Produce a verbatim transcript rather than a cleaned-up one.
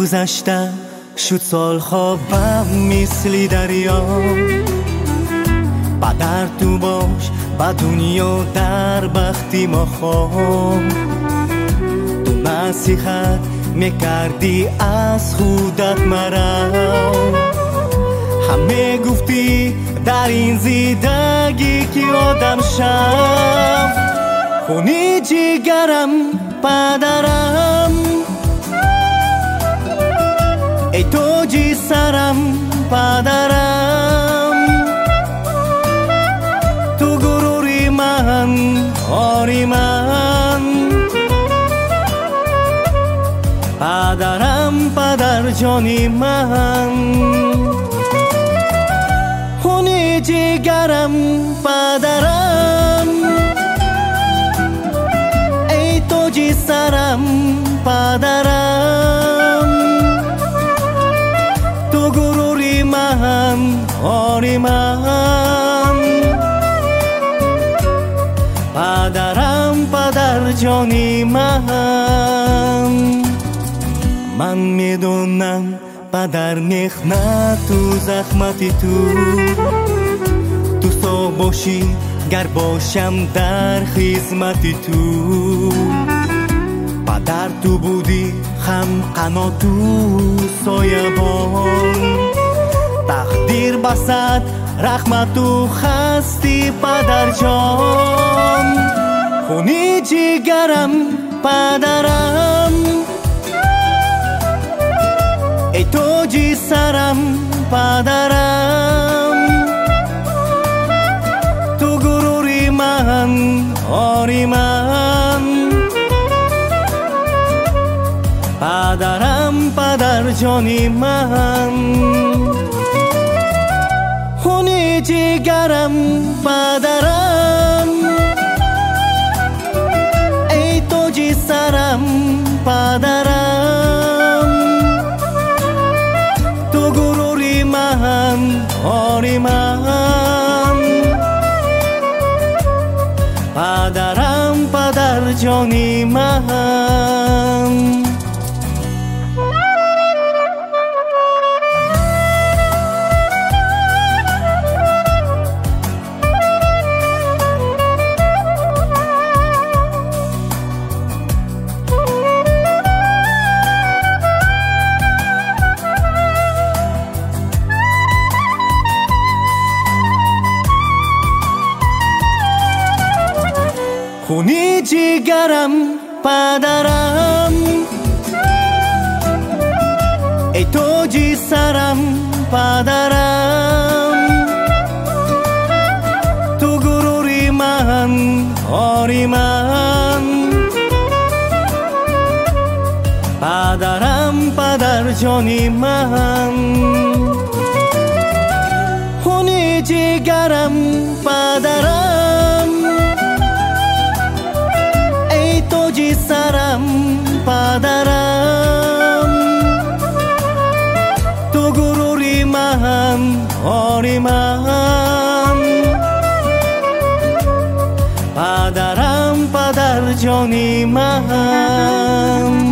گذشته شد سالها بم مثل دریا. با در تو باش با دنیا در بختی ما خواه. تو نصیحت میکردی از خودت مرا. همه گفتی در این زندگی که آدم شم. خونی جگرم پدرم ای تاج سرم پدرم. تو گروری من آری من پدرم پدر جانی من. خونی جگرم پدرم ای تاج سرم پدرم. تو گروری من آری من پدرم پدر جانی من. من میدونم پدر مخنت و زحمتی تو تو سا باشی گر باشم در خدمتی تو. پدر تو بودی خم قنات و سایبان. تقدیر بسد رحمت و خستی پدر جان. خونی جگرم پدرم ای تاج سرم پدرم. تو گروری من آری من پدرم پدر جانی من. خونی جگرم پدرم ای تاج سرم پدرم. تو گروری من آری من پدرم پدر جانی من. خونی جگرم پدرم ای تاج سرم پدرم. تو گروری من آری من پدرم پدر جانی من. خونی جگرم پدرم ای تاج سرم پدرم. تو گروری من آری من پدرم پدر جانی من.